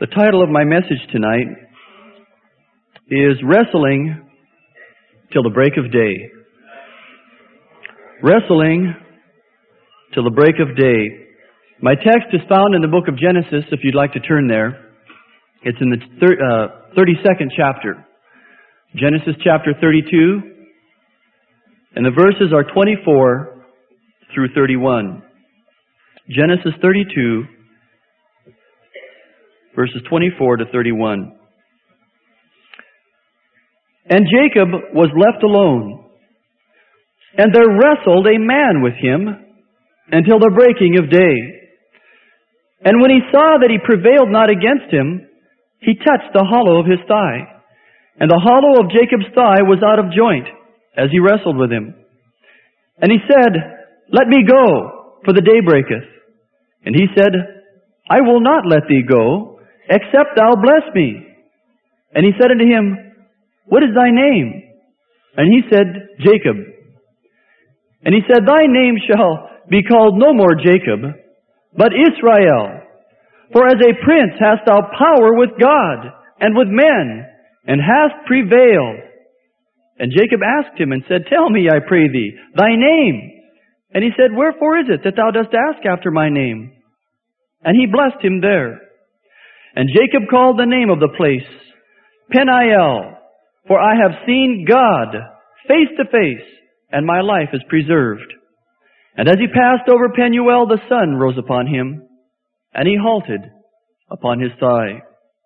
The title of my message tonight is Wrestling Till the Break of Day. Wrestling till the break of day. My text is found in the book of Genesis, if you'd like to turn there. It's in the 32nd chapter. Genesis chapter 32, and the verses are 24 through 31. Genesis 32, verses 24 to 31. And Jacob was left alone, and there wrestled a man with him until the breaking of day. And when he saw that he prevailed not against him, he touched the hollow of his thigh. And the hollow of Jacob's thigh was out of joint, as he wrestled with him. And he said, Let me go, for the day breaketh. And he said, I will not let thee go, except thou bless me. And he said unto him, What is thy name? And he said, Jacob. And he said, Thy name shall be called no more Jacob, but Israel. For as a prince hast thou power with God and with men, and hast prevailed. And Jacob asked him and said, Tell me, I pray thee, thy name. And he said, Wherefore is it that thou dost ask after my name? And he blessed him there. And Jacob called the name of the place Peniel, for I have seen God face to face, and my life is preserved. And as he passed over Penuel, the sun rose upon him, and he halted upon his thigh.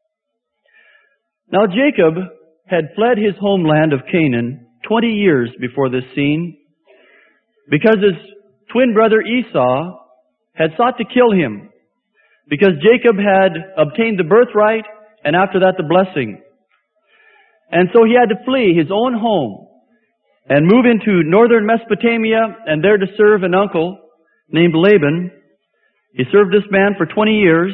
Now Jacob had fled his homeland of Canaan 20 years before this scene, because his twin brother Esau had sought to kill him, because Jacob had obtained the birthright, and after that the blessing. And so he had to flee his own home and move into northern Mesopotamia, and there to serve an uncle named Laban. He served this man for 20 years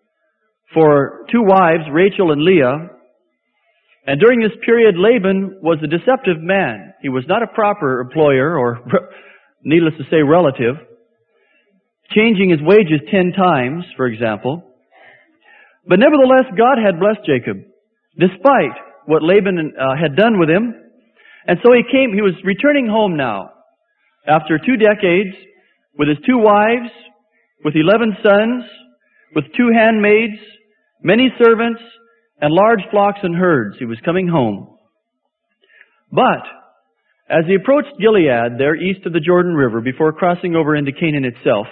for two wives, Rachel and Leah. And during this period, Laban was a deceptive man. He was not a proper employer, or needless to say, relative, changing his wages 10 times, for example. But nevertheless, God had blessed Jacob, despite what Laban had done with him. And so he was returning home now, after 2 decades, with his 2 wives, with 11 sons, with 2 handmaids, many servants, and large flocks and herds. He was coming home. But as he approached Gilead, there east of the Jordan River, before crossing over into Canaan itself,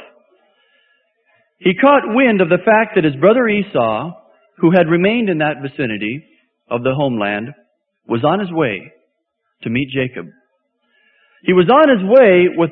he caught wind of the fact that his brother Esau, who had remained in that vicinity of the homeland, was on his way to meet Jacob. He was on his way with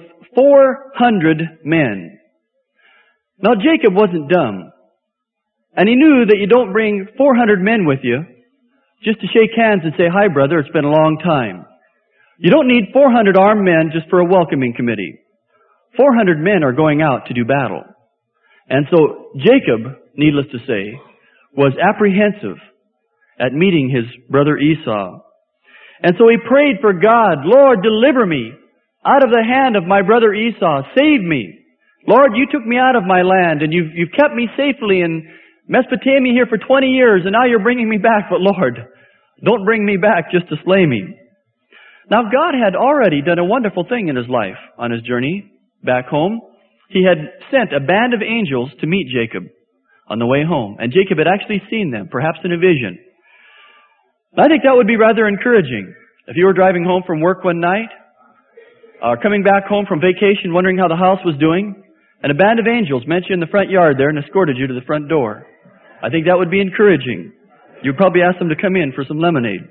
400 men. Now Jacob wasn't dumb, and he knew that you don't bring 400 men with you just to shake hands and say, Hi brother, it's been a long time. You don't need 400 armed men just for a welcoming committee. 400 men are going out to do battle. And so Jacob, needless to say, was apprehensive at meeting his brother Esau. And so he prayed for God, Lord, deliver me out of the hand of my brother Esau. Save me. Lord, you took me out of my land, and you've kept me safely in Mesopotamia here for 20 years, and now you're bringing me back. But Lord, don't bring me back just to slay me. Now God had already done a wonderful thing in his life on his journey back home. He had sent a band of angels to meet Jacob on the way home. And Jacob had actually seen them, perhaps in a vision. I think that would be rather encouraging. If you were driving home from work one night, or coming back home from vacation wondering how the house was doing, and a band of angels met you in the front yard there and escorted you to the front door. I think that would be encouraging. You'd probably ask them to come in for some lemonade.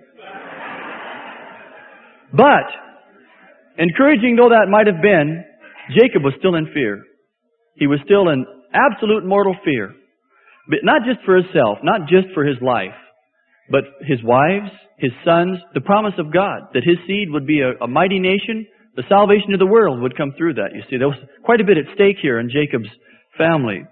But, encouraging though that might have been, Jacob was still in fear. He was still in absolute mortal fear. But not just for himself, not just for his life, but his wives, his sons, the promise of God, that his seed would be a mighty nation, the salvation of the world would come through that. You see, there was quite a bit at stake here in Jacob's family.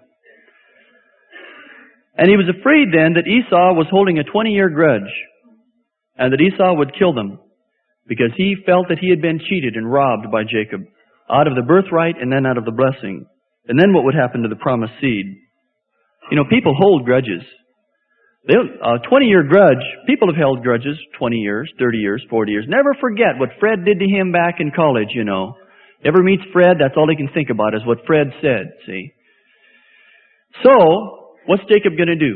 And he was afraid then that Esau was holding a 20-year grudge, and that Esau would kill them, because he felt that he had been cheated and robbed by Jacob out of the birthright and then out of the blessing. And then what would happen to the promised seed? You know, people hold grudges. A 20-year grudge, people have held grudges 20 years, 30 years, 40 years. Never forget what Fred did to him back in college, you know. Ever meets Fred, that's all he can think about is what Fred said, see. So, what's Jacob going to do?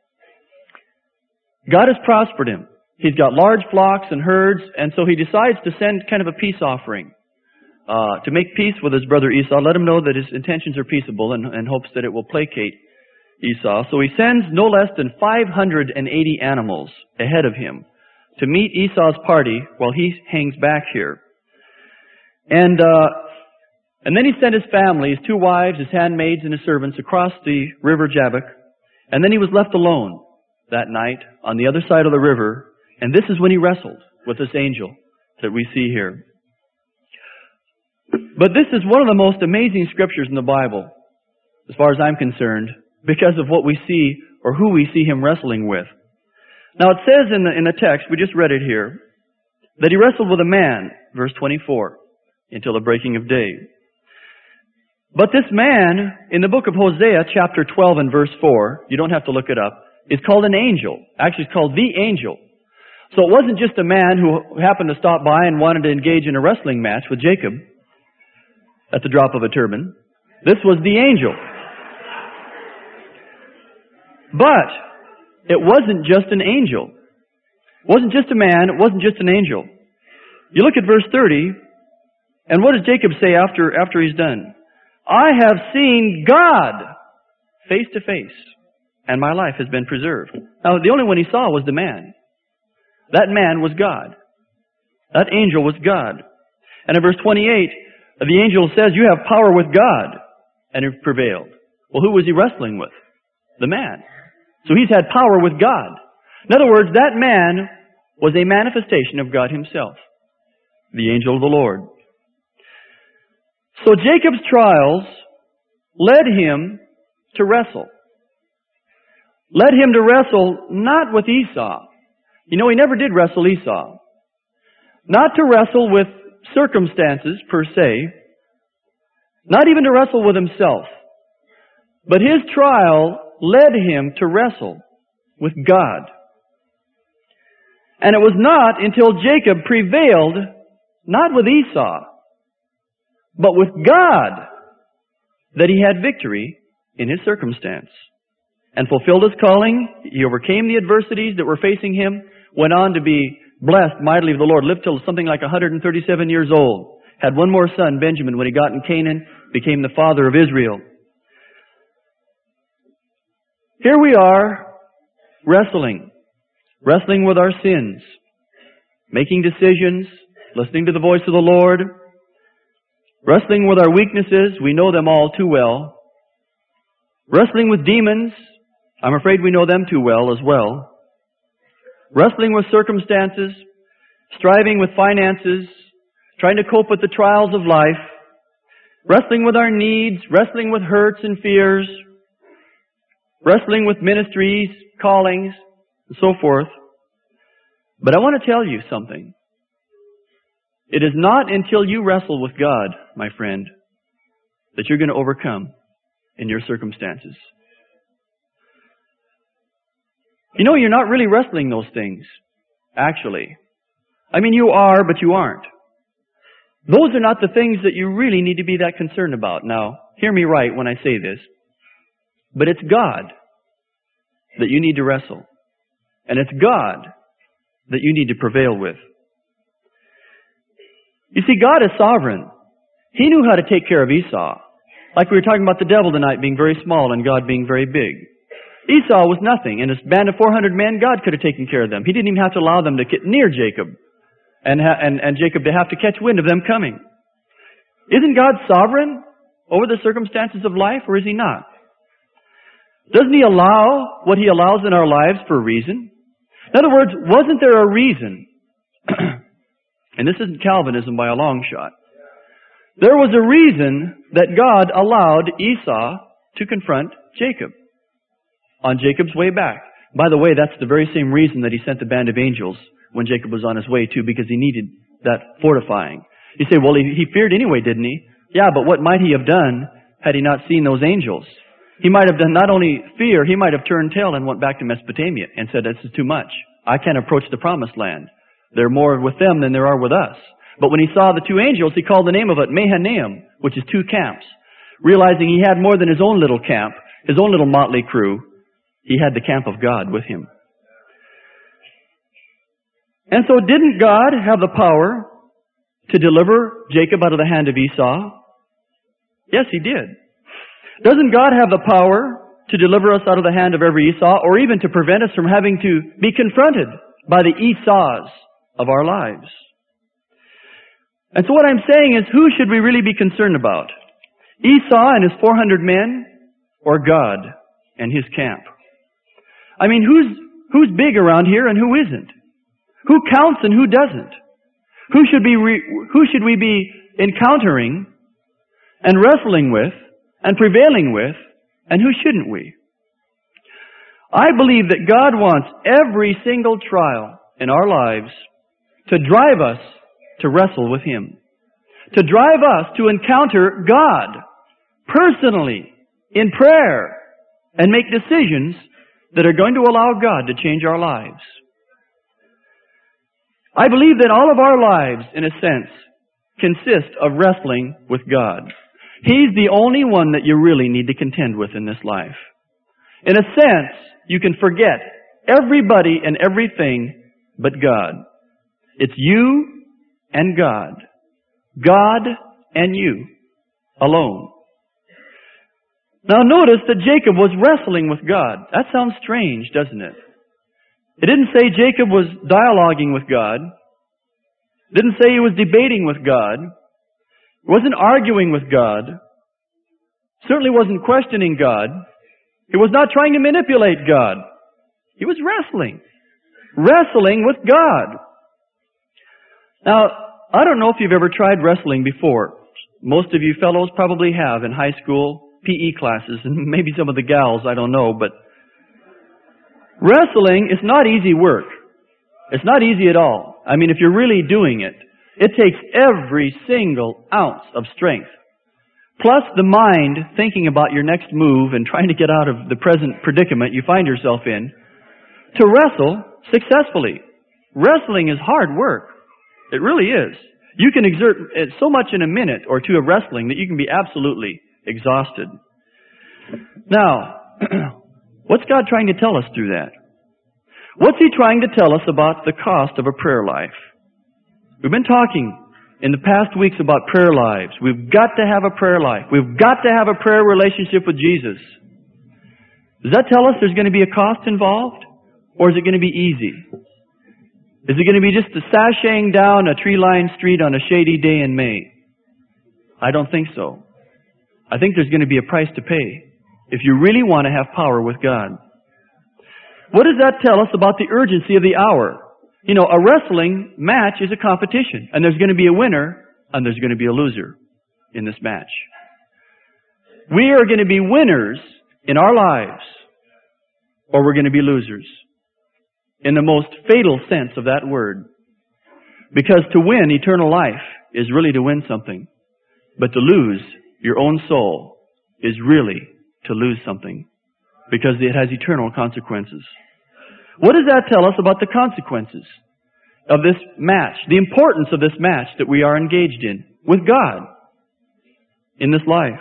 God has prospered him. He's got large flocks and herds, and so he decides to send kind of a peace offering to make peace with his brother Esau, let him know that his intentions are peaceable and hopes that it will placate Esau. So he sends no less than 580 animals ahead of him to meet Esau's party while he hangs back here. And then he sent his family, his 2 wives, his handmaids, and his servants across the river Jabbok. And then he was left alone that night on the other side of the river. And this is when he wrestled with this angel that we see here. But this is one of the most amazing scriptures in the Bible, as far as I'm concerned, because of what we see, or who we see him wrestling with. Now it says in the text, we just read it here, that he wrestled with a man, verse 24, until the breaking of day. But this man, in the book of Hosea, chapter 12 and verse 4, you don't have to look it up, is called an angel. Actually, it's called the angel. So it wasn't just a man who happened to stop by and wanted to engage in a wrestling match with Jacob at the drop of a turban. This was the angel. But it wasn't just an angel. It wasn't just a man. It wasn't just an angel. You look at verse 30, and what does Jacob say after he's done? I have seen God face to face, and my life has been preserved. Now, the only one he saw was the man. That man was God. That angel was God. And in verse 28, the angel says, you have power with God, and it prevailed. Well, who was he wrestling with? The man. So he's had power with God. In other words, that man was a manifestation of God himself, the angel of the Lord. So Jacob's trials led him to wrestle. Led him to wrestle not with Esau. You know, he never did wrestle Esau. Not to wrestle with circumstances per se. Not even to wrestle with himself. But his trial led him to wrestle with God. And it was not until Jacob prevailed, not with Esau, but with God, that he had victory in his circumstance and fulfilled his calling. He overcame the adversities that were facing him, went on to be blessed mightily of the Lord, lived till something like 137 years old, had one more son, Benjamin, when he got in Canaan, became the father of Israel. Here we are, wrestling with our sins, making decisions, listening to the voice of the Lord, wrestling with our weaknesses. We know them all too well. Wrestling with demons. I'm afraid we know them too well as well. Wrestling with circumstances, striving with finances, trying to cope with the trials of life, wrestling with our needs, wrestling with hurts and fears, wrestling with ministries, callings, and so forth. But I want to tell you something. It is not until you wrestle with God, my friend, that you're going to overcome in your circumstances. You know, you're not really wrestling those things, actually. I mean, you are, but you aren't. Those are not the things that you really need to be that concerned about. Now, hear me right when I say this. But it's God that you need to wrestle. And it's God that you need to prevail with. You see, God is sovereign. He knew how to take care of Esau. Like we were talking about the devil tonight being very small and God being very big. Esau was nothing. In his band of 400 men, God could have taken care of them. He didn't even have to allow them to get near Jacob. And Jacob to have to catch wind of them coming. Isn't God sovereign over the circumstances of life, or is He not? Doesn't He allow what He allows in our lives for a reason? In other words, wasn't there a reason? And this isn't Calvinism by a long shot. There was a reason that God allowed Esau to confront Jacob on Jacob's way back. By the way, that's the very same reason that He sent the band of angels when Jacob was on his way too, because he needed that fortifying. You say, well, he feared anyway, didn't he? Yeah, but what might he have done had he not seen those angels? He might have done not only fear, he might have turned tail and went back to Mesopotamia and said, this is too much. I can't approach the promised land. There are more with them than there are with us. But when he saw the two angels, he called the name of it Mahanaim, which is two camps. Realizing he had more than his own little camp, his own little motley crew, he had the camp of God with him. And so didn't God have the power to deliver Jacob out of the hand of Esau? Yes, he did. Doesn't God have the power to deliver us out of the hand of every Esau, or even to prevent us from having to be confronted by the Esau's of our lives? And so what I'm saying is, who should we really be concerned about? Esau and his 400 men, or God and his camp? I mean, who's big around here and who isn't? Who counts and who doesn't? Who should we be encountering and wrestling with and prevailing with, and who shouldn't we? I believe that God wants every single trial in our lives to drive us to wrestle with Him. To drive us to encounter God personally in prayer and make decisions that are going to allow God to change our lives. I believe that all of our lives, in a sense, consist of wrestling with God. He's the only one that you really need to contend with in this life. In a sense, you can forget everybody and everything but God. It's you and God. God and you alone. Now notice that Jacob was wrestling with God. That sounds strange, doesn't it? It didn't say Jacob was dialoguing with God. It didn't say he was debating with God. He wasn't arguing with God. Certainly wasn't questioning God. He was not trying to manipulate God. He was wrestling. Wrestling with God. Now, I don't know if you've ever tried wrestling before. Most of you fellows probably have in high school PE classes, and maybe some of the gals, I don't know, but wrestling is not easy work. It's not easy at all. I mean, if you're really doing it, it takes every single ounce of strength. Plus the mind thinking about your next move and trying to get out of the present predicament you find yourself in to wrestle successfully. Wrestling is hard work. It really is. You can exert so much in a minute or two of wrestling that you can be absolutely exhausted. Now, what's God trying to tell us through that? What's He trying to tell us about the cost of a prayer life? We've been talking in the past weeks about prayer lives. We've got to have a prayer life. We've got to have a prayer relationship with Jesus. Does that tell us there's going to be a cost involved? Or is it going to be easy? Is it going to be just sashaying down a tree-lined street on a shady day in May? I don't think so. I think there's going to be a price to pay if you really want to have power with God. What does that tell us about the urgency of the hour? You know, a wrestling match is a competition, and there's going to be a winner and there's going to be a loser in this match. We are going to be winners in our lives, or we're going to be losers in the most fatal sense of that word. Because to win eternal life is really to win something, but to lose your own soul is really to lose something, because it has eternal consequences. What does that tell us about the consequences of this match, the importance of this match that we are engaged in with God in this life?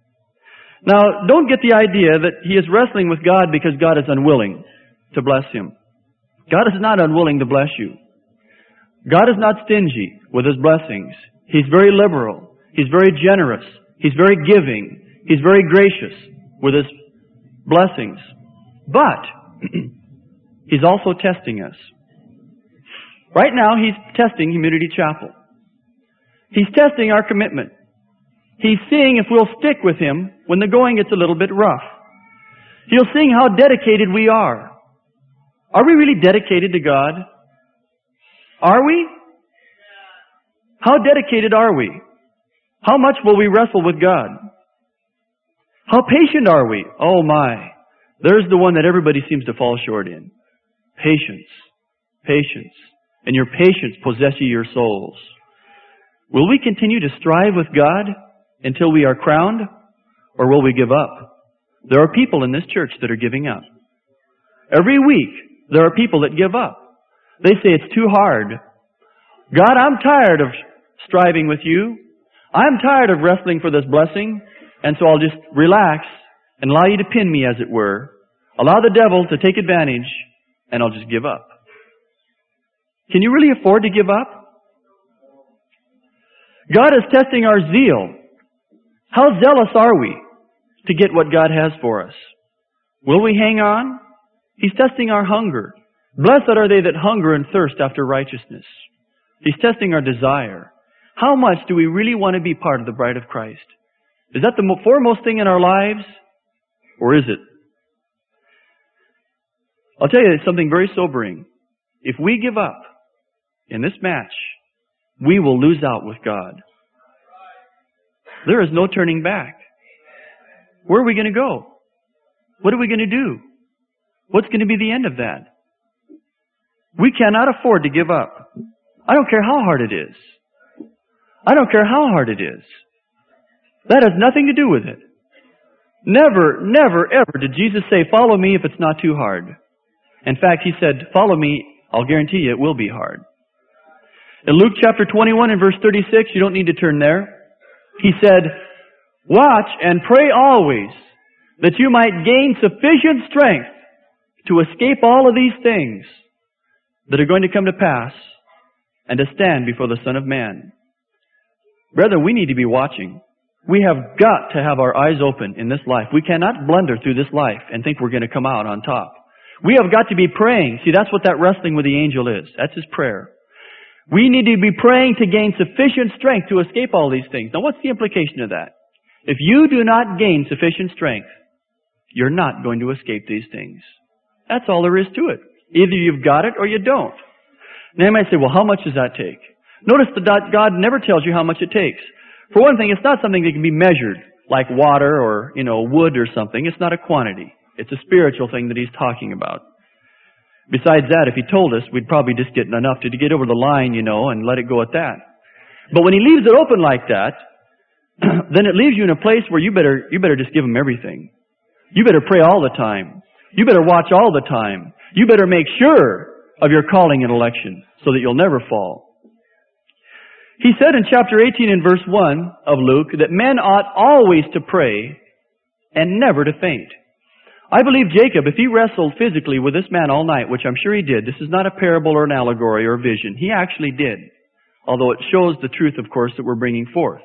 Now, don't get the idea that he is wrestling with God because God is unwilling to bless him. God is not unwilling to bless you. God is not stingy with His blessings. He's very liberal. He's very generous. He's very giving. He's very gracious with His blessings. But He's also testing us. Right now, He's testing Community Chapel. He's testing our commitment. He's seeing if we'll stick with Him when the going gets a little bit rough. He's seeing how dedicated we are. Are we really dedicated to God? Are we? How dedicated are we? How much will we wrestle with God? How patient are we? Oh my. There's the one that everybody seems to fall short in. Patience. Patience. And your patience possess ye your souls. Will we continue to strive with God until we are crowned? Or will we give up? There are people in this church that are giving up. Every week, there are people that give up. They say it's too hard. God, I'm tired of striving with you. I'm tired of wrestling for this blessing, and so I'll just relax and allow you to pin me, as it were. Allow the devil to take advantage, and I'll just give up. Can you really afford to give up? God is testing our zeal. How zealous are we to get what God has for us? Will we hang on? He's testing our hunger. Blessed are they that hunger and thirst after righteousness. He's testing our desire. How much do we really want to be part of the bride of Christ? Is that the foremost thing in our lives? Or is it? I'll tell you something very sobering. If we give up in this match, we will lose out with God. There is no turning back. Where are we going to go? What are we going to do? What's going to be the end of that? We cannot afford to give up. I don't care how hard it is. I don't care how hard it is. That has nothing to do with it. Never, never, ever did Jesus say, follow me if it's not too hard. In fact, He said, follow me, I'll guarantee you it will be hard. In Luke chapter 21 and verse 36, you don't need to turn there. He said, watch and pray always that you might gain sufficient strength to escape all of these things that are going to come to pass and to stand before the Son of Man. Brethren, we need to be watching. We have got to have our eyes open in this life. We cannot blunder through this life and think we're going to come out on top. We have got to be praying. See, that's what that wrestling with the angel is. That's his prayer. We need to be praying to gain sufficient strength to escape all these things. Now, what's the implication of that? If you do not gain sufficient strength, you're not going to escape these things. That's all there is to it. Either you've got it or you don't. Now, you might say, well, how much does that take? Notice that God never tells you how much it takes. For one thing, it's not something that can be measured, like water or, wood or something. It's not a quantity. It's a spiritual thing that He's talking about. Besides that, if He told us, we'd probably just get enough to get over the line, and let it go at that. But when He leaves it open like that, then it leaves you in a place where you better just give Him everything. You better pray all the time. You better watch all the time. You better make sure of your calling and election so that you'll never fall. He said in chapter 18 and verse 1 of Luke that men ought always to pray and never to faint. I believe Jacob, if he wrestled physically with this man all night, which I'm sure he did, this is not a parable or an allegory or a vision. He actually did. Although it shows the truth, of course, that we're bringing forth.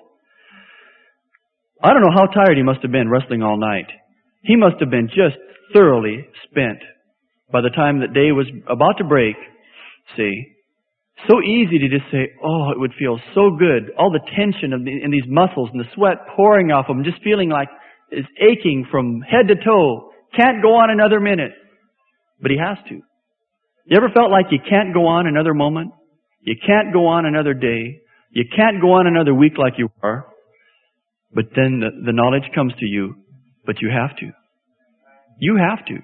I don't know how tired he must have been wrestling all night. He must have been just thoroughly spent by the time that day was about to break. See? So easy to just say, oh, it would feel so good. All the tension in these muscles and the sweat pouring off them, just feeling like it's aching from head to toe. Can't go on another minute. But he has to. You ever felt like you can't go on another moment? You can't go on another day. You can't go on another week like you are. But then the knowledge comes to you, but you have to. You have to.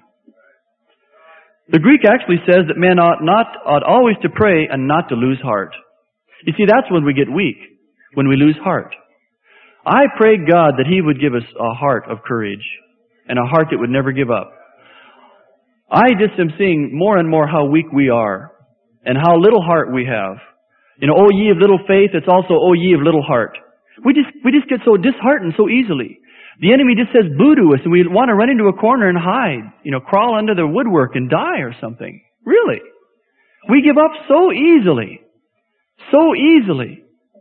The Greek actually says that men ought always to pray and not to lose heart. You see, that's when we get weak, when we lose heart. I pray God that He would give us a heart of courage and a heart that would never give up. I just am seeing more and more how weak we are and how little heart we have. O ye of little faith, it's also, O ye of little heart. We just get so disheartened so easily. The enemy just says boo to us and we want to run into a corner and hide, crawl under the woodwork and die or something. Really. We give up so easily. So easily.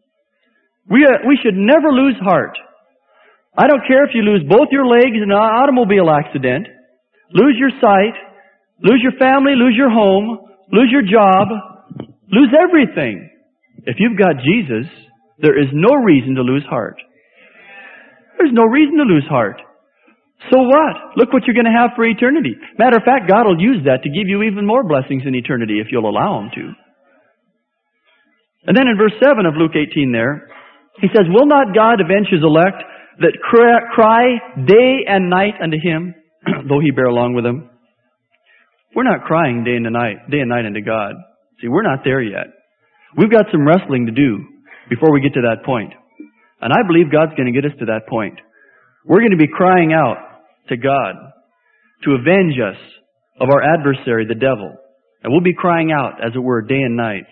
We should never lose heart. I don't care if you lose both your legs in an automobile accident, lose your sight, lose your family, lose your home, lose your job, lose everything. If you've got Jesus, there is no reason to lose heart. There's no reason to lose heart. So what? Look what you're going to have for eternity. Matter of fact, God will use that to give you even more blessings in eternity if you'll allow Him to. And then in verse 7 of Luke 18 there, He says, will not God avenge His elect that cry day and night unto Him, though He bear along with them? We're not crying day and night unto God. See, we're not there yet. We've got some wrestling to do before we get to that point. And I believe God's going to get us to that point. We're going to be crying out to God to avenge us of our adversary, the devil. And we'll be crying out, as it were, day and night.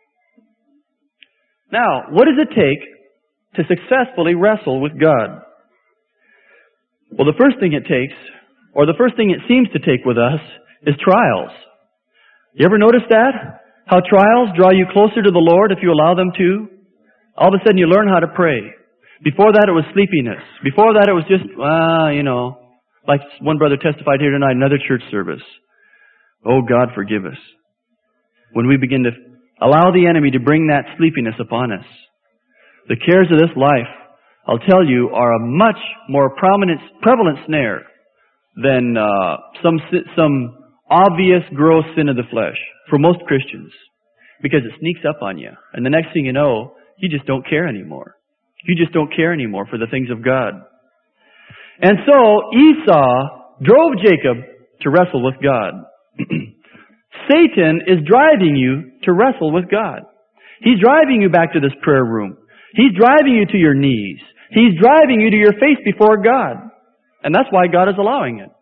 Now, what does it take to successfully wrestle with God? Well, the first thing it takes, or the first thing it seems to take with us, is trials. You ever notice that? How trials draw you closer to the Lord if you allow them to? All of a sudden you learn how to pray. Before that it was sleepiness. Before that it was just, like one brother testified here tonight, another church service. Oh, God, forgive us. When we begin to allow the enemy to bring that sleepiness upon us. The cares of this life, I'll tell you, are a much more prevalent snare than some obvious gross sin of the flesh for most Christians. Because it sneaks up on you. And the next thing you know, you just don't care anymore. You just don't care anymore for the things of God. And so Esau drove Jacob to wrestle with God. Satan is driving you to wrestle with God. He's driving you back to this prayer room. He's driving you to your knees. He's driving you to your face before God. And that's why God is allowing it.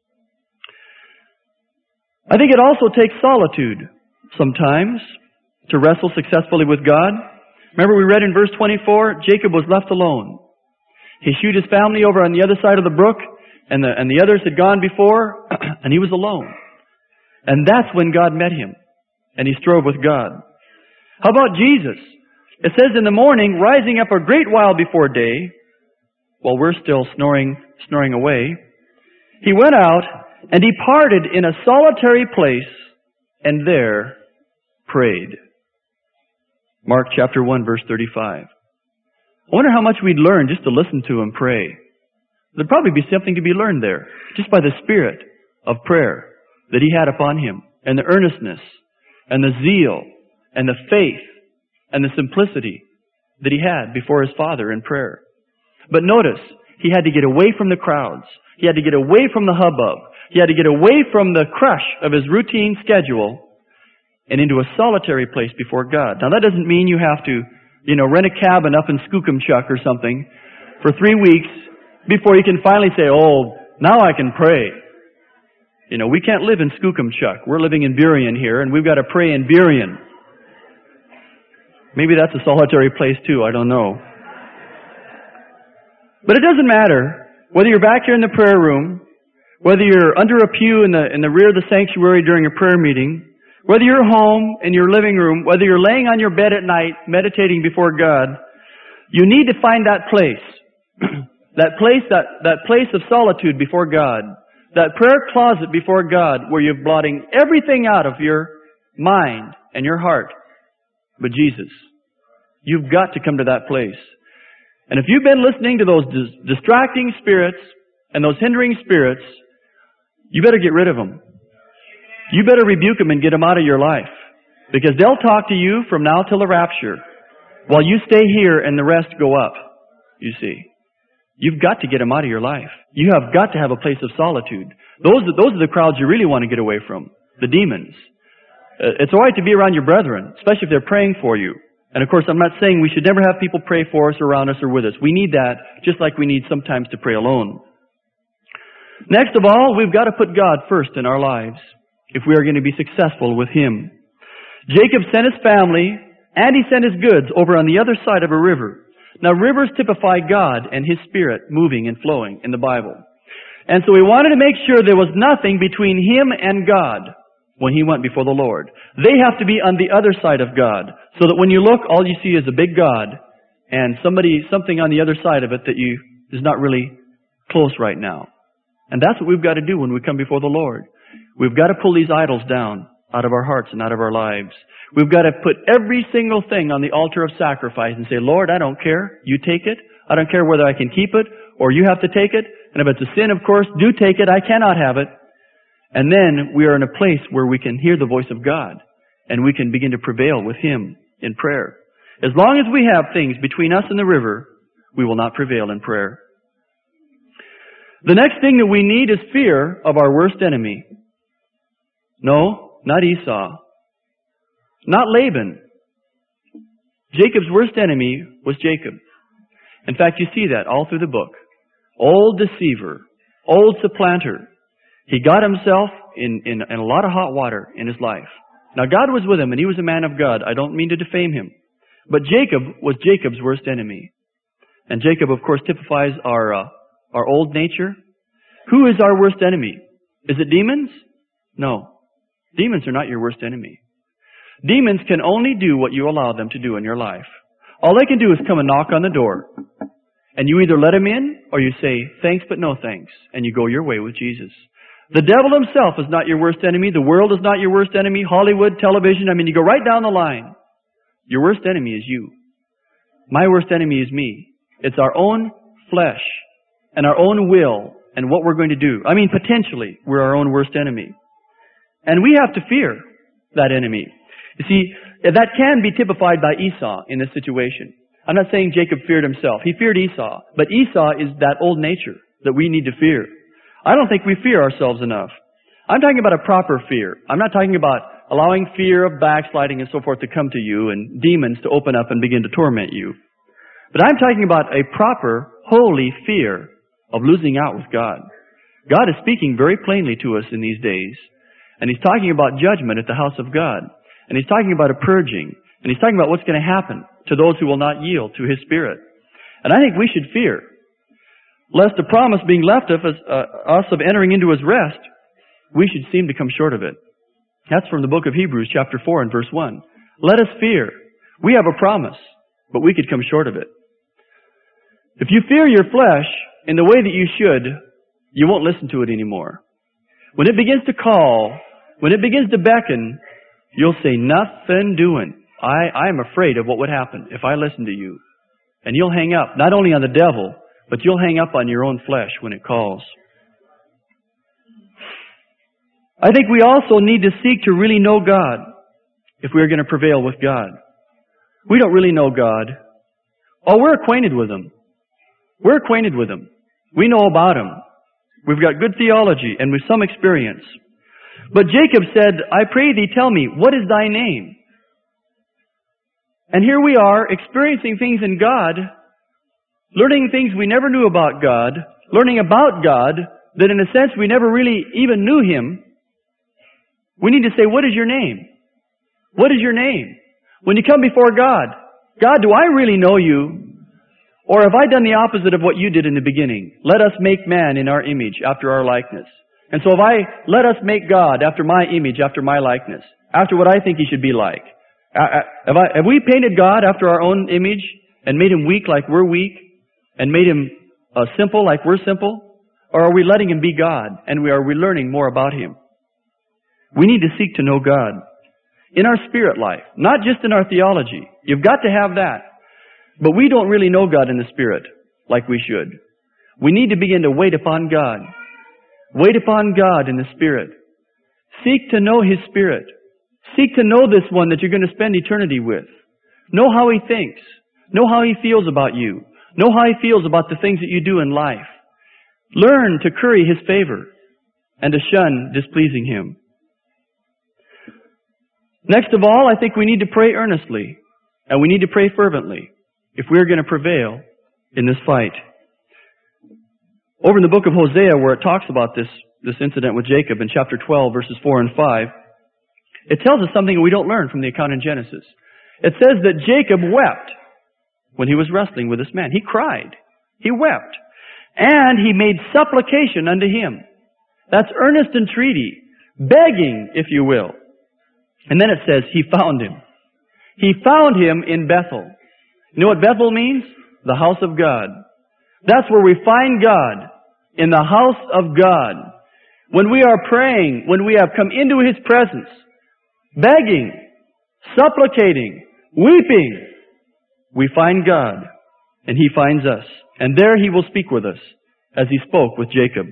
I think it also takes solitude sometimes to wrestle successfully with God. Remember we read in verse 24, Jacob was left alone. He shooed his family over on the other side of the brook, and the others had gone before, and he was alone. And that's when God met him, and he strove with God. How about Jesus? It says in the morning, rising up a great while before day, while we're still snoring away, he went out and departed in a solitary place, and there prayed. Mark chapter 1, verse 35. I wonder how much we'd learn just to listen to him pray. There'd probably be something to be learned there, just by the spirit of prayer that he had upon him, and the earnestness, and the zeal, and the faith, and the simplicity that he had before his Father in prayer. But notice, he had to get away from the crowds. He had to get away from the hubbub. He had to get away from the crush of his routine schedule and into a solitary place before God. Now that doesn't mean you have to, rent a cabin up in Skookumchuck or something for 3 weeks before you can finally say, oh, now I can pray. We can't live in Skookumchuck. We're living in Burien here, and we've got to pray in Burien. Maybe that's a solitary place too, I don't know. But it doesn't matter whether you're back here in the prayer room, whether you're under a pew in the rear of the sanctuary during a prayer meeting, whether you're home in your living room, whether you're laying on your bed at night meditating before God, you need to find that place. that place of solitude before God. That prayer closet before God where you're blotting everything out of your mind and your heart but Jesus. You've got to come to that place. And if you've been listening to those distracting spirits and those hindering spirits, you better get rid of them. You better rebuke them and get them out of your life. Because they'll talk to you from now till the rapture, while you stay here and the rest go up, you see. You've got to get them out of your life. You have got to have a place of solitude. Those are the crowds you really want to get away from. The demons. It's all right to be around your brethren, especially if they're praying for you. And of course, I'm not saying we should never have people pray for us, around us, or with us. We need that, just like we need sometimes to pray alone. Next of all, we've got to put God first in our lives if we are going to be successful with Him. Jacob sent his family, and he sent his goods over on the other side of a river. Now, rivers typify God and His Spirit moving and flowing in the Bible. And so he wanted to make sure there was nothing between him and God when he went before the Lord. They have to be on the other side of God, so that when you look, all you see is a big God and something on the other side of it that is not really close right now. And that's what we've got to do when we come before the Lord. We've got to pull these idols down out of our hearts and out of our lives. We've got to put every single thing on the altar of sacrifice and say, Lord, I don't care. You take it. I don't care whether I can keep it or you have to take it. And if it's a sin, of course, do take it. I cannot have it. And then we are in a place where we can hear the voice of God and we can begin to prevail with Him in prayer. As long as we have things between us and the river, we will not prevail in prayer. The next thing that we need is fear of our worst enemy. No, not Esau. Not Laban. Jacob's worst enemy was Jacob. In fact, you see that all through the book. Old deceiver, old supplanter. He got himself in a lot of hot water in his life. Now God was with him and he was a man of God. I don't mean to defame him. But Jacob was Jacob's worst enemy. And Jacob, of course, typifies our old nature. Who is our worst enemy? Is it demons? No. Demons are not your worst enemy. Demons can only do what you allow them to do in your life. All they can do is come and knock on the door. And you either let them in or you say, thanks but no thanks. And you go your way with Jesus. The devil himself is not your worst enemy. The world is not your worst enemy. Hollywood, television, you go right down the line. Your worst enemy is you. My worst enemy is me. It's our own flesh and our own will and what we're going to do. Potentially, we're our own worst enemy. And we have to fear that enemy. You see, that can be typified by Esau in this situation. I'm not saying Jacob feared himself. He feared Esau. But Esau is that old nature that we need to fear. I don't think we fear ourselves enough. I'm talking about a proper fear. I'm not talking about allowing fear of backsliding and so forth to come to you and demons to open up and begin to torment you. But I'm talking about a proper, holy fear of losing out with God. God is speaking very plainly to us in these days. And He's talking about judgment at the house of God. And He's talking about a purging. And He's talking about what's going to happen to those who will not yield to His Spirit. And I think we should fear, lest the promise being left of us of entering into His rest, we should seem to come short of it. That's from the book of Hebrews, chapter 4 and verse 1. Let us fear. We have a promise, but we could come short of it. If you fear your flesh in the way that you should, you won't listen to it anymore. When it begins to call, when it begins to beckon, you'll say, nothing doing. I am afraid of what would happen if I listen to you. And you'll hang up, not only on the devil, but you'll hang up on your own flesh when it calls. I think we also need to seek to really know God if we're going to prevail with God. We don't really know God. Oh, we're acquainted with Him. We're acquainted with Him. We know about Him. We've got good theology and with some experience. But Jacob said, I pray thee, tell me, what is thy name? And here we are experiencing things in God, learning things we never knew about God, learning about God that in a sense we never really even knew Him. We need to say, what is your name? What is your name? When you come before God, God, do I really know you? Or have I done the opposite of what you did in the beginning? Let us make man in our image, after our likeness. And so let us make God after my image, after my likeness, after what I think He should be like. Have we painted God after our own image and made Him weak like we're weak and made Him simple like we're simple? Or are we letting Him be God and are we learning more about Him? We need to seek to know God in our spirit life, not just in our theology. You've got to have that. But we don't really know God in the Spirit like we should. We need to begin to wait upon God. Wait upon God in the Spirit. Seek to know His Spirit. Seek to know this one that you're going to spend eternity with. Know how He thinks. Know how He feels about you. Know how He feels about the things that you do in life. Learn to curry His favor and to shun displeasing Him. Next of all, I think we need to pray earnestly and we need to pray fervently if we're going to prevail in this fight. Over in the book of Hosea, where it talks about this incident with Jacob in chapter 12, verses 4 and 5, it tells us something we don't learn from the account in Genesis. It says that Jacob wept when he was wrestling with this man. He cried. He wept. And he made supplication unto him. That's earnest entreaty, begging, if you will. And then it says, he found him. He found him in Bethel. You know what Bethel means? The house of God. That's where we find God, in the house of God. When we are praying, when we have come into His presence, begging, supplicating, weeping, we find God, and He finds us. And there He will speak with us, as He spoke with Jacob.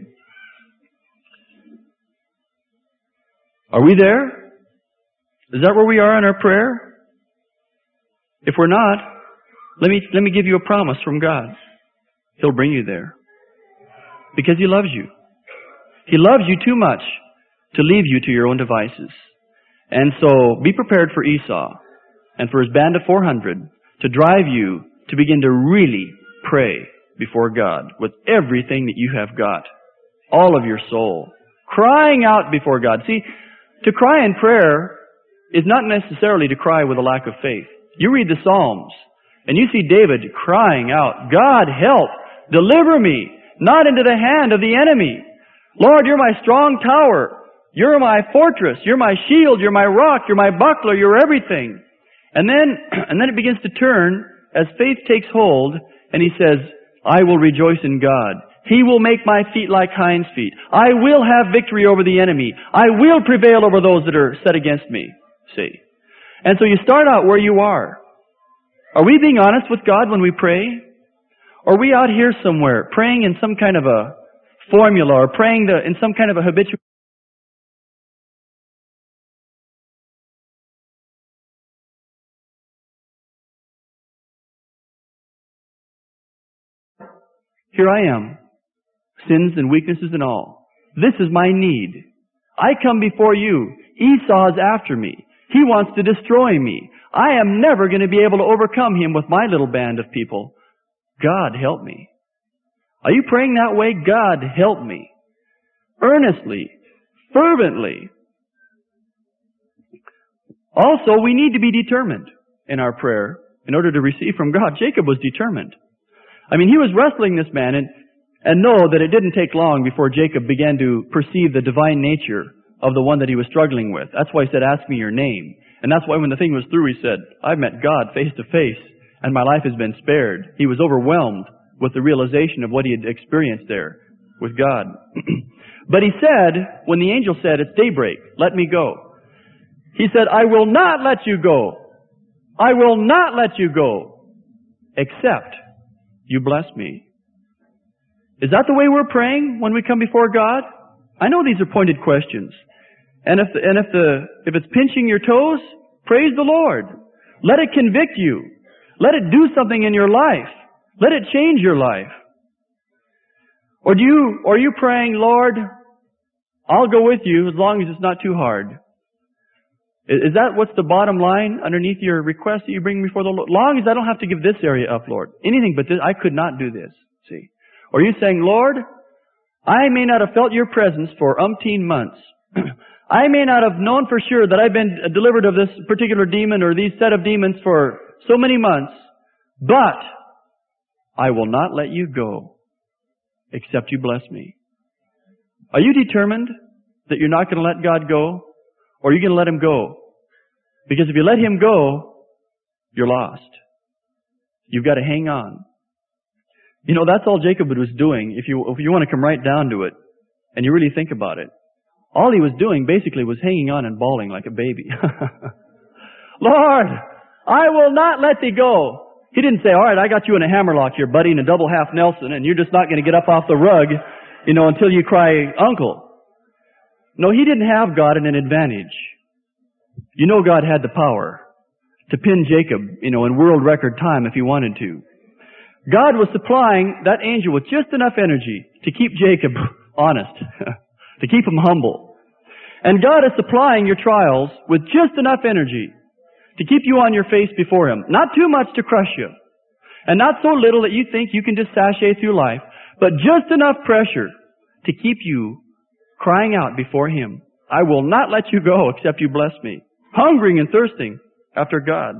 Are we there? Is that where we are in our prayer? If we're not, let me give you a promise from God. He'll bring you there. Because He loves you. He loves you too much to leave you to your own devices. And so be prepared for Esau and for his band of 400 to drive you to begin to really pray before God with everything that you have got. all of your soul. Crying out before God. See, to cry in prayer is not necessarily to cry with a lack of faith. You read the Psalms, and you see David crying out, God, help, deliver me, not into the hand of the enemy. Lord, you're my strong tower. You're my fortress. You're my shield. You're my rock. You're my buckler. You're everything. And then it begins to turn as faith takes hold, and he says, I will rejoice in God. He will make my feet like hinds' feet. I will have victory over the enemy. I will prevail over those that are set against me. See? And so you start out where you are. Are we being honest with God when we pray? Or are we out here somewhere praying in some kind of a formula or praying in some kind of a habitual... Here I am, sins and weaknesses and all. This is my need. I come before you. Esau is after me. He wants to destroy me. I am never going to be able to overcome him with my little band of people. God, help me. Are you praying that way? God, help me. Earnestly, fervently. Also, we need to be determined in our prayer in order to receive from God. Jacob was determined. I mean, he was wrestling this man, and know that it didn't take long before Jacob began to perceive the divine nature of the one that he was struggling with. That's why he said, ask me your name. And that's why when the thing was through, he said, I've met God face to face, and my life has been spared. He was overwhelmed with the realization of what he had experienced there with God. But he said, when the angel said, it's daybreak, let me go. He said, I will not let you go. I will not let you go, except you bless me. Is that the way we're praying when we come before God? I know these are pointed questions. And if it's pinching your toes, praise the Lord. Let it convict you. Let it do something in your life. Let it change your life. Or are you praying, Lord, I'll go with you as long as it's not too hard? Is that what's the bottom line underneath your request that you bring before the Lord? Long as I don't have to give this area up, Lord. Anything but this, I could not do this. See? Or are you saying, Lord, I may not have felt your presence for umpteen months. I may not have known for sure that I've been delivered of this particular demon or these set of demons for so many months, but I will not let you go except you bless me. Are you determined that you're not going to let God go? Or are you going to let Him go? Because if you let Him go, you're lost. You've got to hang on. You know, that's all Jacob was doing. If you want to come right down to it, and you really think about it, all he was doing basically was hanging on and bawling like a baby. Lord, I will not let thee go. He didn't say, all right, I got you in a hammerlock here, buddy, in a double half Nelson, and you're just not going to get up off the rug, until you cry, uncle. No, he didn't have God in an advantage. God had the power to pin Jacob, in world record time if he wanted to. God was supplying that angel with just enough energy to keep Jacob honest, to keep him humble. And God is supplying your trials with just enough energy to keep you on your face before Him. Not too much to crush you, and not so little that you think you can just sashay through life, but just enough pressure to keep you crying out before Him. I will not let you go except you bless me. Hungering and thirsting after God.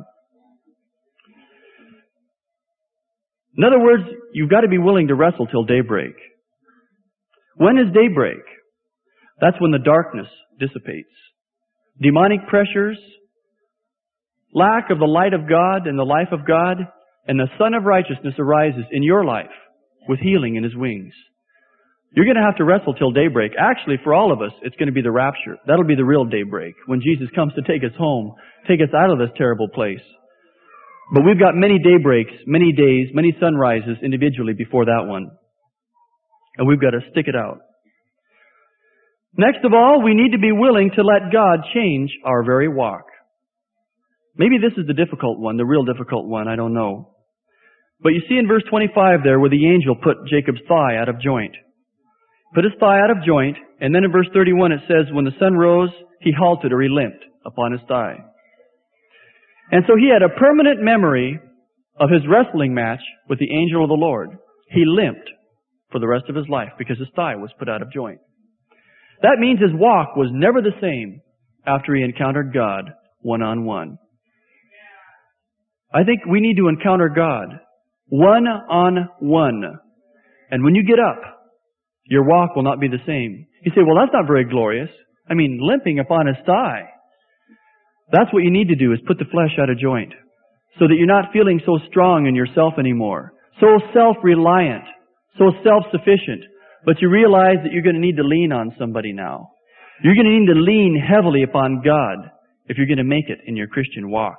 In other words, you've got to be willing to wrestle till daybreak. When is daybreak? That's when the darkness dissipates. Demonic pressures, lack of the light of God and the life of God, and the Son of Righteousness arises in your life with healing in His wings. You're going to have to wrestle till daybreak. Actually, for all of us, it's going to be the rapture. That'll be the real daybreak, when Jesus comes to take us home, take us out of this terrible place. But we've got many daybreaks, many days, many sunrises individually before that one. And we've got to stick it out. Next of all, we need to be willing to let God change our very walk. Maybe this is the difficult one, the real difficult one, I don't know. But you see in verse 25 there where the angel put Jacob's thigh out of joint. Put his thigh out of joint, and then in verse 31 it says, when the sun rose, he halted, or he limped upon his thigh. And so he had a permanent memory of his wrestling match with the angel of the Lord. He limped for the rest of his life because his thigh was put out of joint. That means his walk was never the same after he encountered God one-on-one. I think we need to encounter God one-on-one. And when you get up, your walk will not be the same. You say, well, that's not very glorious. I mean, limping upon his thigh. That's what you need to do, is put the flesh out of joint, so that you're not feeling so strong in yourself anymore, so self-reliant, so self-sufficient. But you realize that you're going to need to lean on somebody now. You're going to need to lean heavily upon God if you're going to make it in your Christian walk.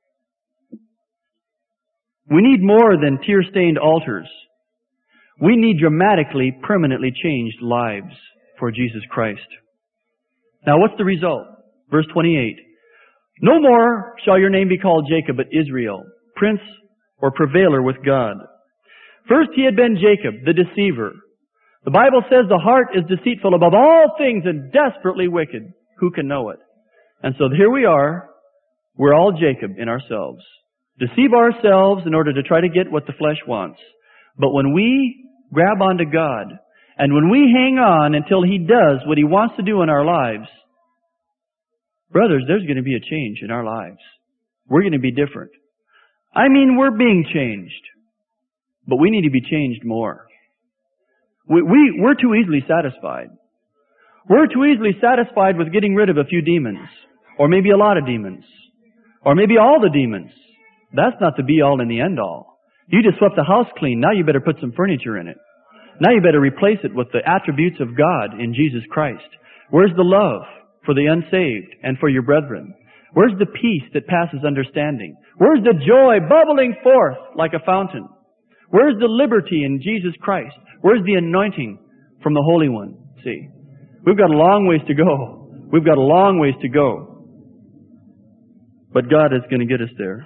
We need more than tear-stained altars. We need dramatically, permanently changed lives for Jesus Christ. Now, what's the result? Verse 28. No more shall your name be called Jacob, but Israel, prince or prevailer with God. First he had been Jacob, the deceiver. The Bible says the heart is deceitful above all things and desperately wicked. Who can know it? And so here we are. We're all Jacob in ourselves. Deceive ourselves in order to try to get what the flesh wants. But when we grab onto God, and when we hang on until He does what He wants to do in our lives, brothers, there's going to be a change in our lives. We're going to be different. I mean, we're being changed. But we need to be changed more. We're too easily satisfied. We're too easily satisfied with getting rid of a few demons. Or maybe a lot of demons. Or maybe all the demons. That's not the be-all and the end-all. You just swept the house clean. Now you better put some furniture in it. Now you better replace it with the attributes of God in Jesus Christ. Where's the love for the unsaved and for your brethren? Where's the peace that passes understanding? Where's the joy bubbling forth like a fountain? Where's the liberty in Jesus Christ? Where's the anointing from the Holy One? See, we've got a long ways to go. We've got a long ways to go. But God is going to get us there.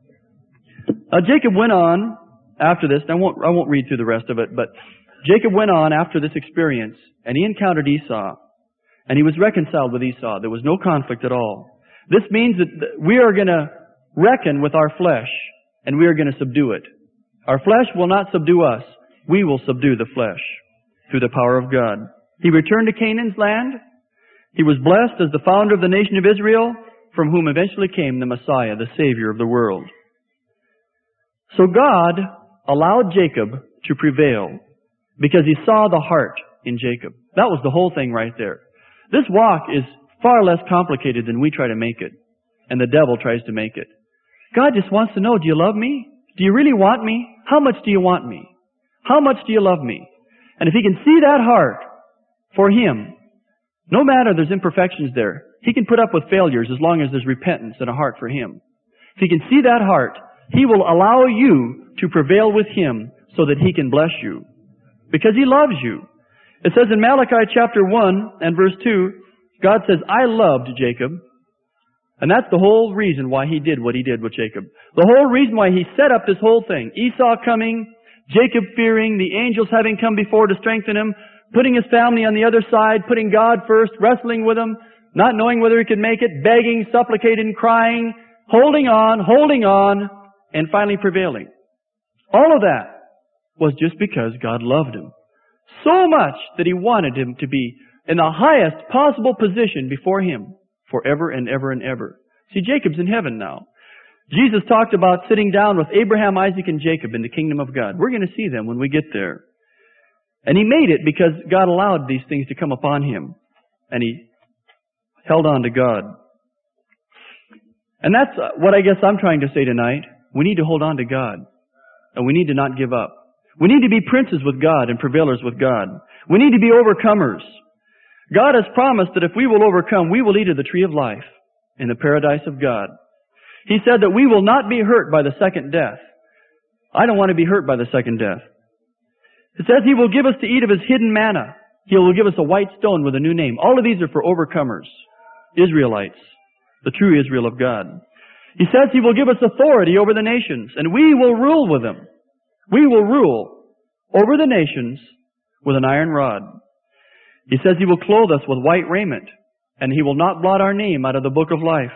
Jacob went on after this. I won't read through the rest of it, but Jacob went on after this experience, and he encountered Esau, and he was reconciled with Esau. There was no conflict at all. This means that we are going to reckon with our flesh, and we are going to subdue it. Our flesh will not subdue us. We will subdue the flesh through the power of God. He returned to Canaan's land. He was blessed as the founder of the nation of Israel, from whom eventually came the Messiah, the Savior of the world. So God allowed Jacob to prevail because He saw the heart in Jacob. That was the whole thing right there. This walk is far less complicated than we try to make it, and the devil tries to make it. God just wants to know, do you love me? Do you really want me? How much do you want me? How much do you love me? And if He can see that heart for Him, no matter there's imperfections there, He can put up with failures as long as there's repentance and a heart for Him. If He can see that heart, He will allow you to prevail with Him so that He can bless you. Because He loves you. It says in Malachi chapter 1 and verse 2, God says, I loved Jacob. And that's the whole reason why He did what He did with Jacob. The whole reason why He set up this whole thing. Esau coming, Jacob fearing, the angels having come before to strengthen him, putting his family on the other side, putting God first, wrestling with him, not knowing whether he could make it, begging, supplicating, crying, holding on, and finally prevailing. All of that was just because God loved him so much that He wanted him to be in the highest possible position before Him forever and ever and ever. See, Jacob's in heaven now. Jesus talked about sitting down with Abraham, Isaac, and Jacob in the kingdom of God. We're going to see them when we get there. And He made it because God allowed these things to come upon him. And he held on to God. And that's what I guess I'm trying to say tonight. We need to hold on to God. And we need to not give up. We need to be princes with God and prevailers with God. We need to be overcomers. God has promised that if we will overcome, we will eat of the tree of life in the paradise of God. He said that we will not be hurt by the second death. I don't want to be hurt by the second death. It says He will give us to eat of His hidden manna. He will give us a white stone with a new name. All of these are for overcomers, Israelites, the true Israel of God. He says He will give us authority over the nations, and we will rule with them. We will rule over the nations with an iron rod. He says He will clothe us with white raiment, and He will not blot our name out of the book of life.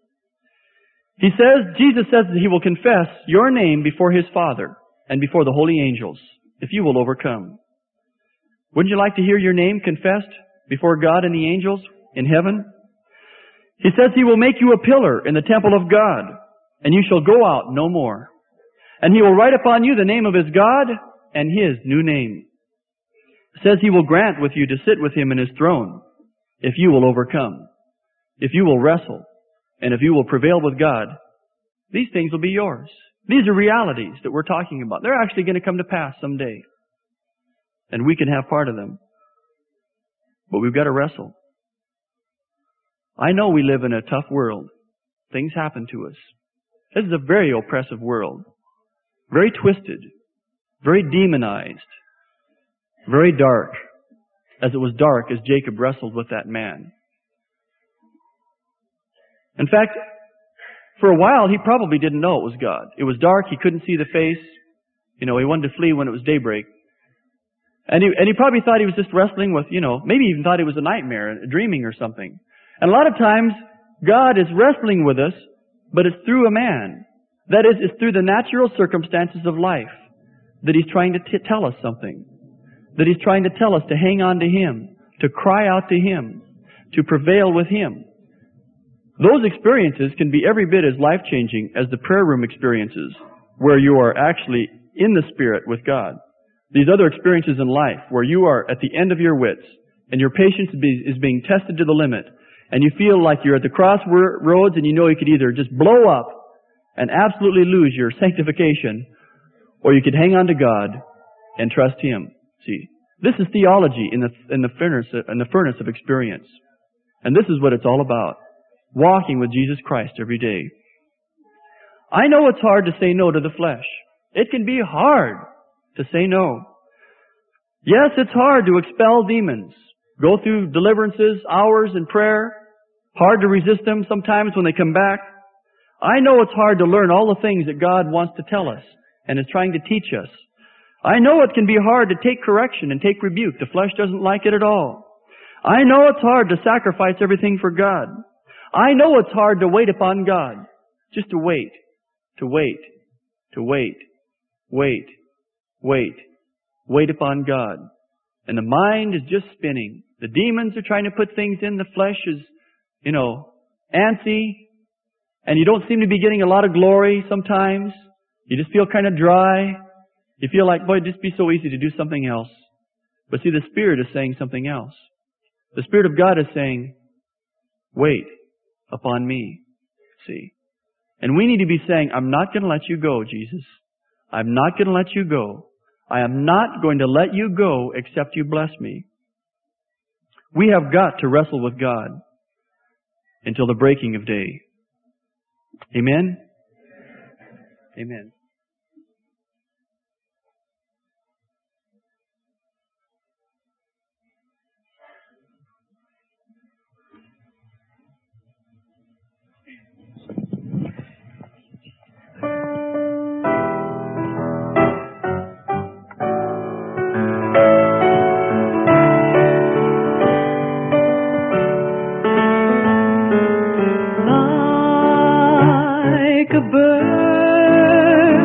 Jesus says that He will confess your name before His Father and before the holy angels if you will overcome. Wouldn't you like to hear your name confessed before God and the angels in heaven? He says He will make you a pillar in the temple of God, and you shall go out no more. And He will write upon you the name of His God and His new name. It says He will grant with you to sit with Him in His throne, if you will overcome, if you will wrestle, and if you will prevail with God. These things will be yours. These are realities that we're talking about. They're actually going to come to pass someday. And we can have part of them. But we've got to wrestle. I know we live in a tough world. Things happen to us. This is a very oppressive world. Very twisted. Very demonized. Very dark. As it was dark as Jacob wrestled with that man. In fact, for a while, he probably didn't know it was God. It was dark. He couldn't see the face. He wanted to flee when it was daybreak. And he probably thought he was just wrestling with, maybe even thought it was a nightmare, dreaming or something. And a lot of times, God is wrestling with us, but it's through a man. That is, it's through the natural circumstances of life that He's trying to tell us something. That He's trying to tell us to hang on to Him, to cry out to Him, to prevail with Him. Those experiences can be every bit as life-changing as the prayer room experiences, where you are actually in the Spirit with God. These other experiences in life, where you are at the end of your wits, and your patience is being tested to the limit, and you feel like you're at the crossroads, and you know you could either just blow up and absolutely lose your sanctification, or you could hang on to God and trust Him. See, this is theology in the furnace of experience. And this is what it's all about. Walking with Jesus Christ every day. I know it's hard to say no to the flesh. It can be hard to say no. Yes, it's hard to expel demons. Go through deliverances, hours in prayer. Hard to resist them sometimes when they come back. I know it's hard to learn all the things that God wants to tell us and is trying to teach us. I know it can be hard to take correction and take rebuke. The flesh doesn't like it at all. I know it's hard to sacrifice everything for God. I know it's hard to wait upon God. Just to wait. To wait. To wait. Wait. Wait. Wait upon God. And the mind is just spinning. The demons are trying to put things in. The flesh is, antsy. And you don't seem to be getting a lot of glory sometimes. You just feel kind of dry. You feel like, boy, it'd just be so easy to do something else. But see, the Spirit is saying something else. The Spirit of God is saying, wait upon me. See? And we need to be saying, I'm not going to let you go, Jesus. I'm not going to let you go. I am not going to let you go except you bless me. We have got to wrestle with God until the breaking of day. Amen? Amen. Like a bird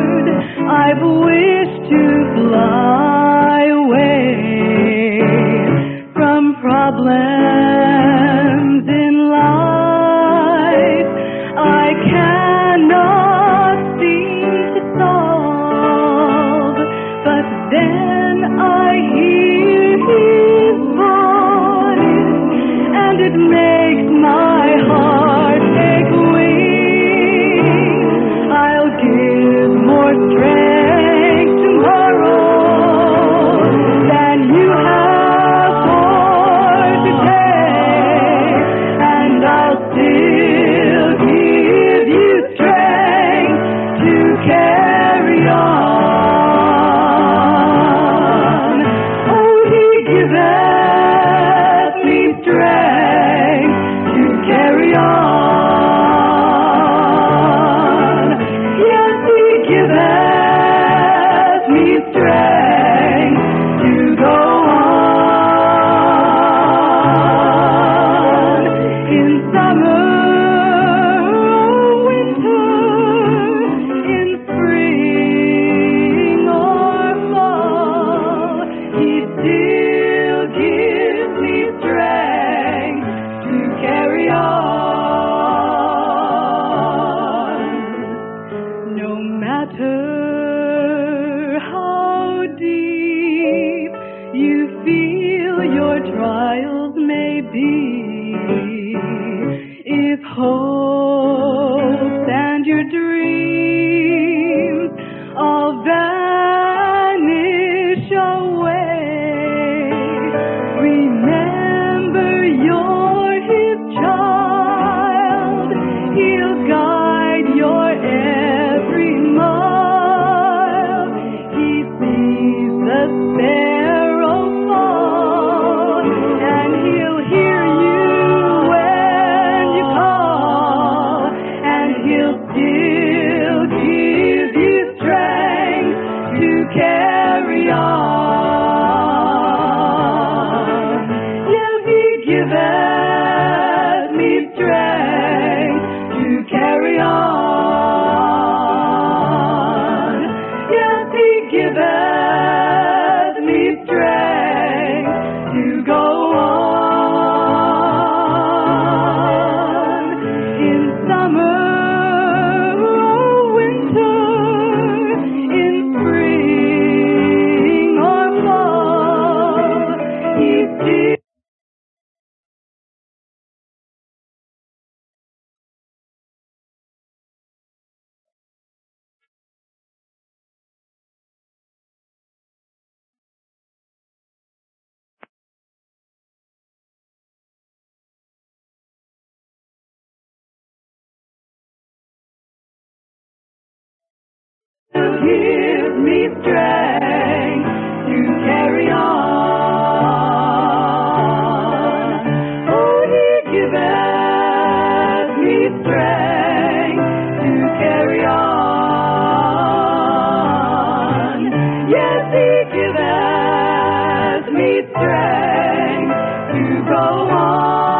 gives me strength to carry on. Oh, He giveth me strength to carry on. Yes, He giveth me strength to go on.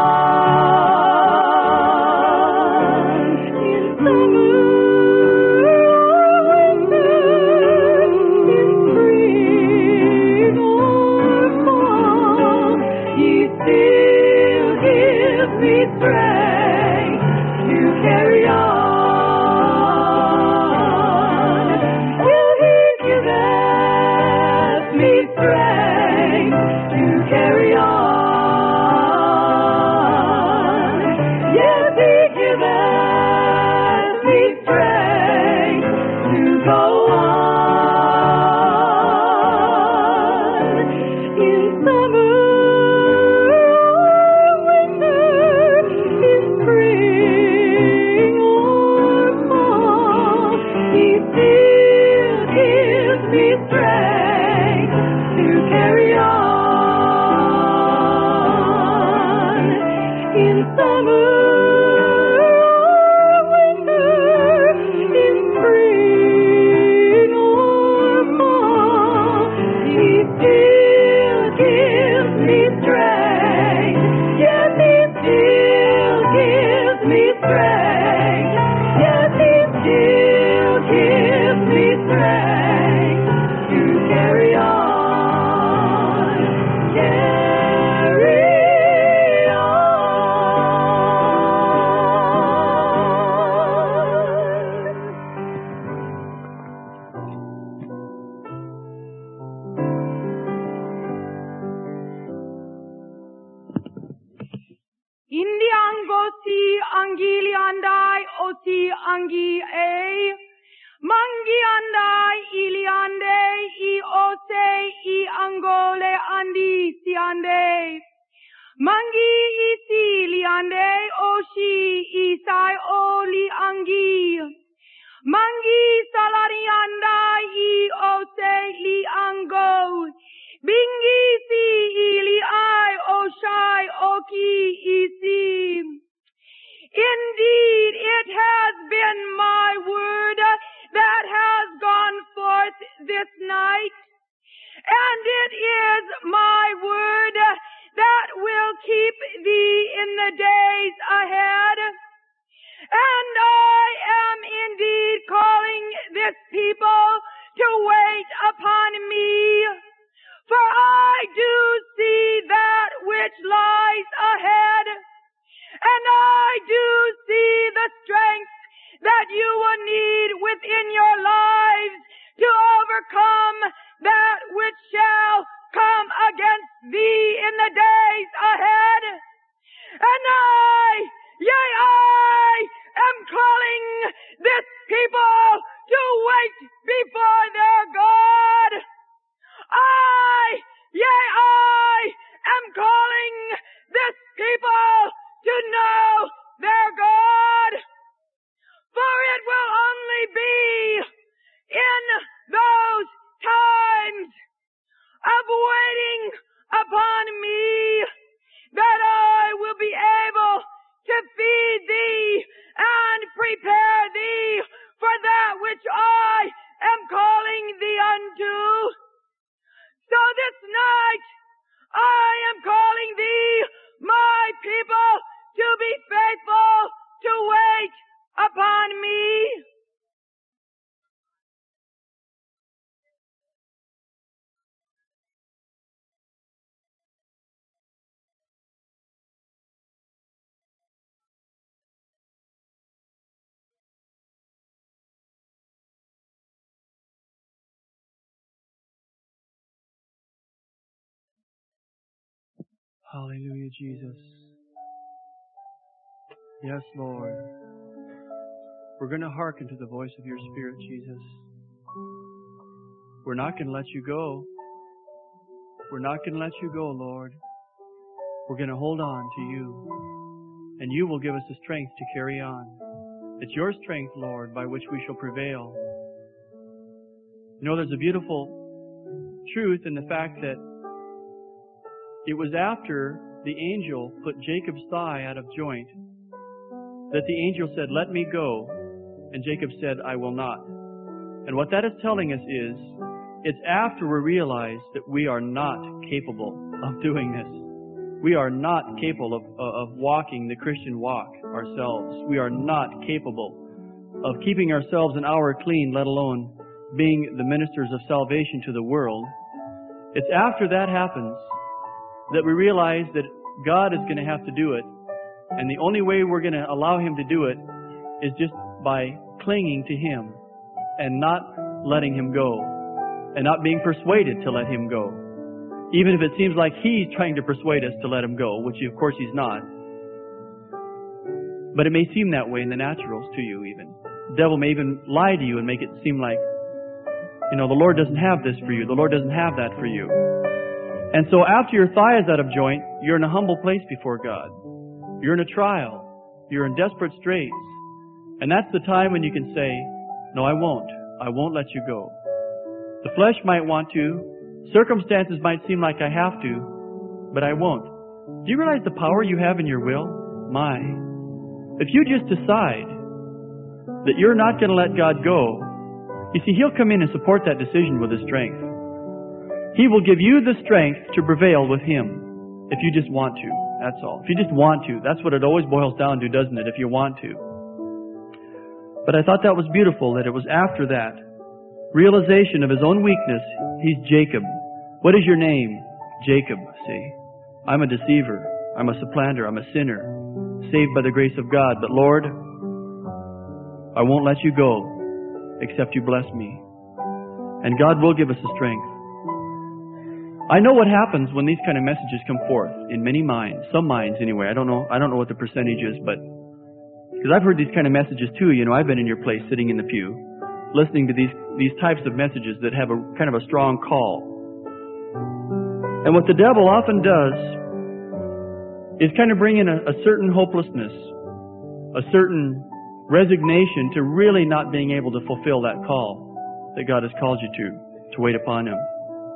Hallelujah, Jesus. Yes, Lord. We're going to hearken to the voice of your Spirit, Jesus. We're not going to let you go. We're not going to let you go, Lord. We're going to hold on to you. And you will give us the strength to carry on. It's your strength, Lord, by which we shall prevail. You know, there's a beautiful truth in the fact that it was after the angel put Jacob's thigh out of joint that the angel said, "Let me go." And Jacob said, "I will not." And what that is telling us is, it's after we realize that we are not capable of doing this. We are not capable of walking the Christian walk ourselves. We are not capable of keeping ourselves an hour clean, let alone being the ministers of salvation to the world. It's after that happens that we realize that God is going to have to do it. And the only way we're going to allow Him to do it is just by clinging to Him and not letting Him go and not being persuaded to let Him go. Even if it seems like He's trying to persuade us to let Him go, which of course He's not. But it may seem that way in the naturals to you even. The devil may even lie to you and make it seem like, you know, the Lord doesn't have this for you. The Lord doesn't have that for you. And so after your thigh is out of joint, you're in a humble place before God. You're in a trial. You're in desperate straits. And that's the time when you can say, "No, I won't. I won't let you go." The flesh might want to. Circumstances might seem like I have to, but I won't. Do you realize the power you have in your will? My. If you just decide that you're not going to let God go, you see, He'll come in and support that decision with His strength. He will give you the strength to prevail with Him if you just want to. That's all. If you just want to. That's what it always boils down to, doesn't it? If you want to. But I thought that was beautiful, that it was after that realization of his own weakness. He's Jacob. What is your name? Jacob, see. I'm a deceiver. I'm a supplanter. I'm a sinner. Saved by the grace of God. But Lord, I won't let you go except you bless me. And God will give us the strength. I know what happens when these kind of messages come forth in many minds. Some minds anyway. I don't know what the percentage is, but because I've heard these kind of messages too. You know, I've been in your place sitting in the pew listening to these types of messages that have a kind of a strong call. And what the devil often does is kind of bring in a certain hopelessness, a certain resignation to really not being able to fulfill that call that God has called you to wait upon Him.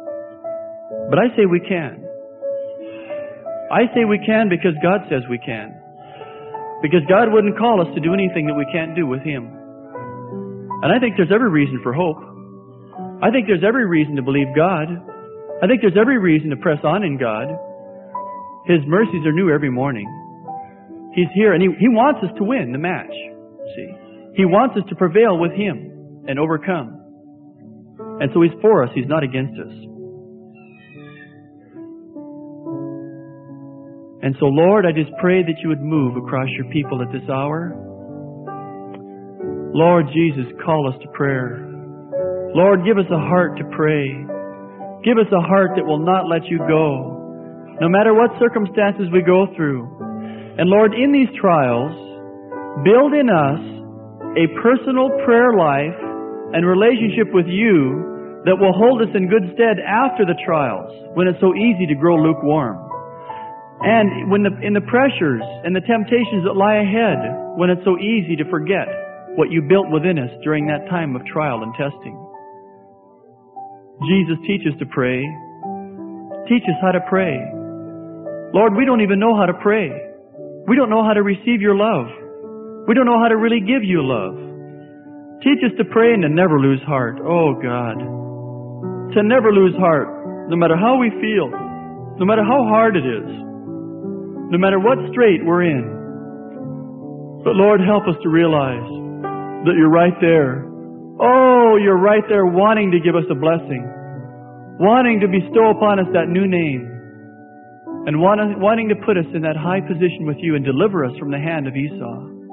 But I say we can. I say we can because God says we can. Because God wouldn't call us to do anything that we can't do with Him. And I think there's every reason for hope. I think there's every reason to believe God. I think there's every reason to press on in God. His mercies are new every morning. He's here and He wants us to win the match. See, He wants us to prevail with Him and overcome. And so He's for us. He's not against us. And so, Lord, I just pray that you would move across your people at this hour. Lord Jesus, call us to prayer. Lord, give us a heart to pray. Give us a heart that will not let you go, no matter what circumstances we go through. And Lord, in these trials, build in us a personal prayer life and relationship with you that will hold us in good stead after the trials, when it's so easy to grow lukewarm. And when in the pressures and the temptations that lie ahead, when it's so easy to forget what you built within us during that time of trial and testing. Jesus, teach us to pray. Teach us how to pray. Lord, we don't even know how to pray. We don't know how to receive your love. We don't know how to really give you love. Teach us to pray and to never lose heart. Oh God. To never lose heart, no matter how we feel, no matter how hard it is, no matter what strait we're in. But Lord, help us to realize that you're right there. Oh, you're right there wanting to give us a blessing. Wanting to bestow upon us that new name. And wanting to put us in that high position with you and deliver us from the hand of Esau.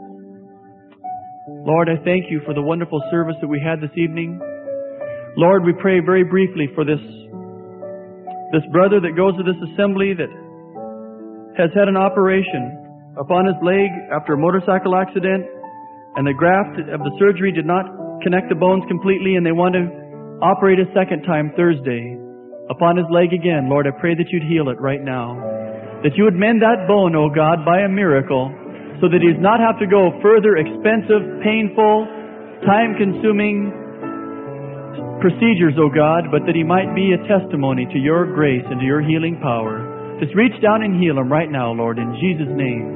Lord, I thank you for the wonderful service that we had this evening. Lord, we pray very briefly for this brother that goes to this assembly that has had an operation upon his leg after a motorcycle accident, and the graft of the surgery did not connect the bones completely, and they want to operate a second time Thursday upon his leg again. Lord, I pray that you'd heal it right now. That you would mend that bone, oh God, by a miracle, so that he does not have to go further expensive, painful, time-consuming procedures, O God, but that he might be a testimony to your grace and to your healing power. Just reach down and heal him right now, Lord, in Jesus' name.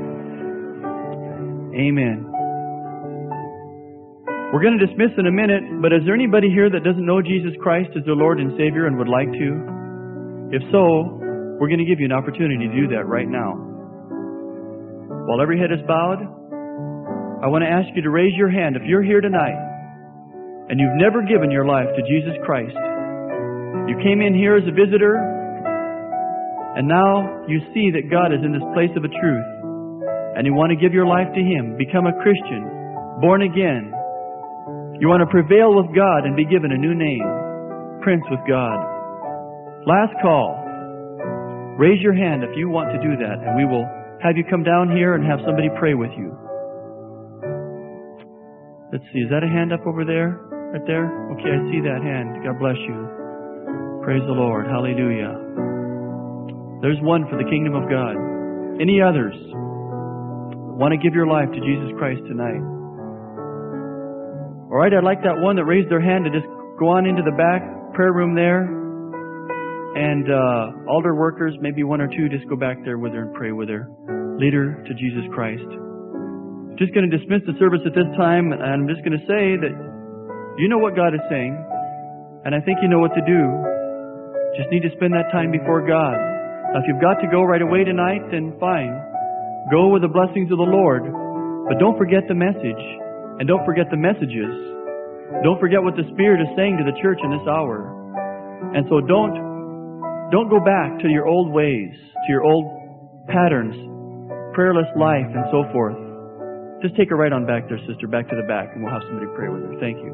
Amen. We're going to dismiss in a minute, but is there anybody here that doesn't know Jesus Christ as their Lord and Savior and would like to? If so, we're going to give you an opportunity to do that right now. While every head is bowed, I want to ask you to raise your hand if you're here tonight and you've never given your life to Jesus Christ. You came in here as a visitor, and now you see that God is in this place of a truth, and you want to give your life to Him, become a Christian, born again. You want to prevail with God and be given a new name, Prince with God. Last call. Raise your hand if you want to do that, and we will have you come down here and have somebody pray with you. Let's see, is that a hand up over there? Right there? Okay, I see that hand. God bless you. Praise the Lord. Hallelujah. There's one for the kingdom of God. Any others want to give your life to Jesus Christ tonight? All right, I'd like that one that raised their hand to just go on into the back prayer room there. And altar workers, maybe one or two, just go back there with her and pray with her. Lead her to Jesus Christ. Just going to dismiss the service at this time, and I'm just going to say that you know what God is saying, and I think you know what to do. Just need to spend that time before God. Now, if you've got to go right away tonight, then fine. Go with the blessings of the Lord, but don't forget the message. And don't forget the messages. Don't forget what the Spirit is saying to the church in this hour. And so don't go back to your old ways, to your old patterns, prayerless life, and so forth. Just take her right on back there, sister, back to the back, and we'll have somebody pray with her. Thank you.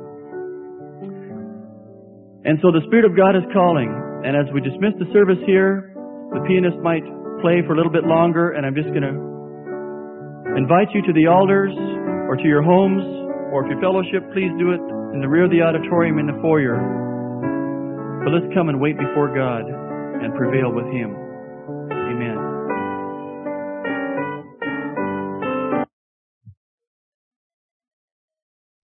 And so the Spirit of God is calling. And as we dismiss the service here, the pianist might play for a little bit longer, and I'm just going to invite you to the altars, or to your homes, or if you fellowship, please do it in the rear of the auditorium in the foyer. But let's come and wait before God and prevail with Him. Amen.